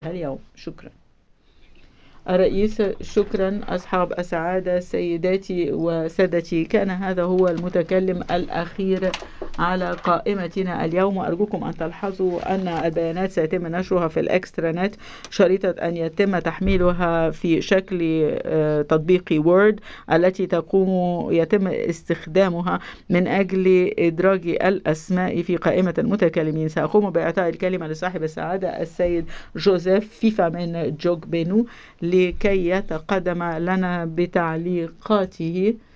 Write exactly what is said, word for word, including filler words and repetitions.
اليوم. شكرا الرئيس. شكرا أصحاب السعادة سيداتي وسادتي، كان هذا هو المتكلم الأخير على قائمتنا اليوم، وأرجوكم أن تلحظوا أن البيانات سيتم نشرها في الإكسترانت، شريطة أن يتم تحميلها في شكل تطبيق وورد التي تقوم يتم استخدامها من أجل إدراج الأسماء في قائمة المتكلمين. سأقوم بإعطاء الكلمة لصاحب السعادة السيد جوزيف فيفا من جوج بينو لكي يتقدم لنا بتعليقاته